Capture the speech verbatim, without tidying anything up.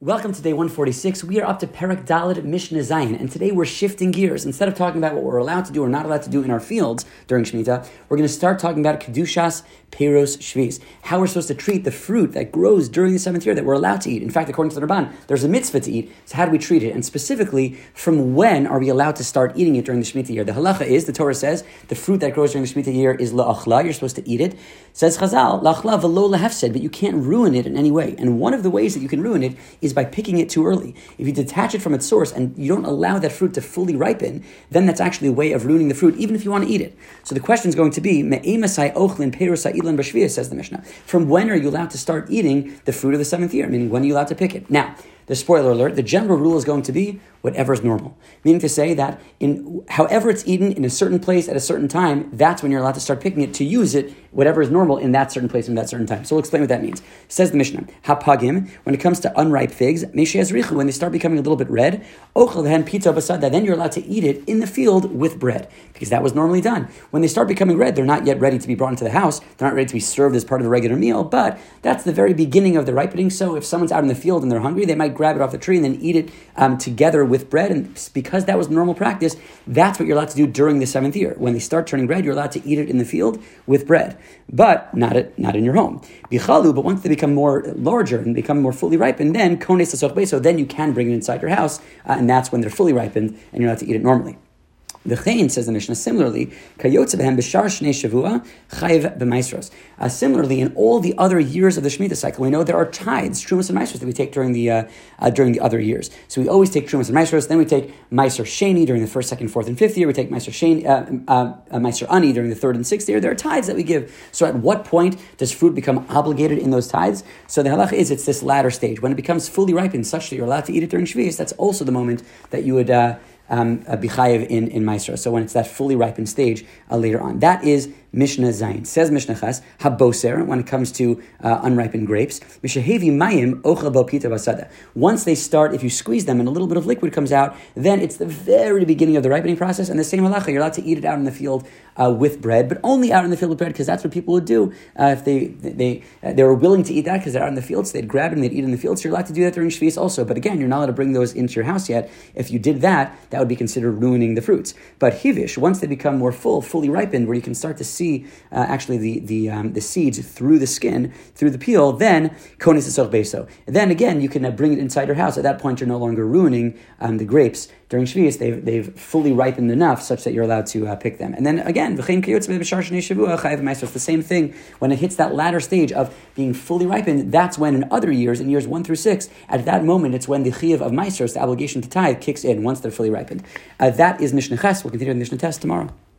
Welcome to day one forty-six. We are up to Perek Dalet Mishnah Zayin, and today we're shifting gears. Instead of talking about what we're allowed to do or not allowed to do in our fields during Shemitah, we're going to start talking about Kedushas Peiros Shvis, how we're supposed to treat the fruit that grows during the seventh year that we're allowed to eat. In fact, according to the Ramban, there's a mitzvah to eat, so how do we treat it? And specifically, from when are we allowed to start eating it during the Shemitah year? The halacha is, the Torah says, the fruit that grows during the Shemitah year is la'achla, you're supposed to eat it. Says Chazal, la'achla v'lo lehefsed, but you can't ruin it in any way. And one of the ways that you can ruin it is by picking it too early. If you detach it from its source and you don't allow that fruit to fully ripen, then that's actually a way of ruining the fruit, even if you want to eat it. So the question is going to be, me'emasai ochlin peiros ha'ilan b'shviyah, says the Mishnah. From when are you allowed to start eating the fruit of the seventh year? Meaning, when are you allowed to pick it? Now, the spoiler alert, the general rule is going to be whatever is normal. Meaning to say that in however it's eaten in a certain place at a certain time, that's when you're allowed to start picking it to use it, whatever is normal in that certain place and that certain time. So we'll explain what that means. Says the Mishnah, hapagim, when it comes to unripe figs, meishezrichu, when they start becoming a little bit red, ochel hen pita basada, then you're allowed to eat it in the field with bread, because that was normally done. When they start becoming red, they're not yet ready to be brought into the house, they're not ready to be served as part of the regular meal, but that's the very beginning of the ripening. So if someone's out in the field and they're hungry, they might grab it off the tree and then eat it um, together with bread, and because that was normal practice, that's what you're allowed to do during the seventh year. When they start turning red, you're allowed to eat it in the field with bread, but not at, not in your home. Bichalu, but once they become more larger and become more fully ripened, then kones tasok beso, then you can bring it inside your house, uh, and that's when they're fully ripened and you're allowed to eat it normally. The Chayin, says the Mishnah, similarly, kayotze behem b'shar shnei shavua chayiv b'maisros. Uh, similarly, in all the other years of the Shemitah cycle, we know there are tithes, trumas and maisros, that we take during the uh, uh, during the other years. So we always take trumas and maisros, then we take maiser sheni during the first, second, fourth, and fifth year. We take maiser sheni, uh, uh, uh, maiser ani during the third and sixth year. There are tithes that we give. So at what point does fruit become obligated in those tithes? So the halacha is it's this latter stage. When it becomes fully ripened such that you're allowed to eat it during Shvius, that's also the moment that you would Uh, Um, uh, bichayev in, in Maisra. So when it's that fully ripened stage uh, later on. That is Mishnah Zayin. Says Mishnah Ches, haboser, when it comes to uh, unripened grapes, mishahevi mayim ochel bo pita basada. Once they start, if you squeeze them and a little bit of liquid comes out, then it's the very beginning of the ripening process, and the same halacha, you're allowed to eat it out in the field uh, with bread, but only out in the field with bread, because that's what people would do. Uh, if they they uh, they were willing to eat that because they're out in the field, so they'd grab it and they'd eat it in the field, so you're allowed to do that during Shvius also. But again, you're not allowed to bring those into your house yet. If you did that, that would be considered ruining the fruits. But hivish, once they become more full, fully ripened, where you can start to see uh, actually the the um, the seeds through the skin, through the peel, then konis esor beso. Then again, you can uh, bring it inside your house. At that point, you're no longer ruining um, the grapes during Shvius. They've they've fully ripened enough such that you're allowed to uh, pick them. And then again, it's the same thing when it hits that latter stage of being fully ripened. That's when in other years, in years one through six, at that moment, it's when the chiyuv of maasros, the obligation to tithe, kicks in once they're fully ripened. Uh, that is Mishnah Ches. We'll continue in Mishnah Tes tomorrow.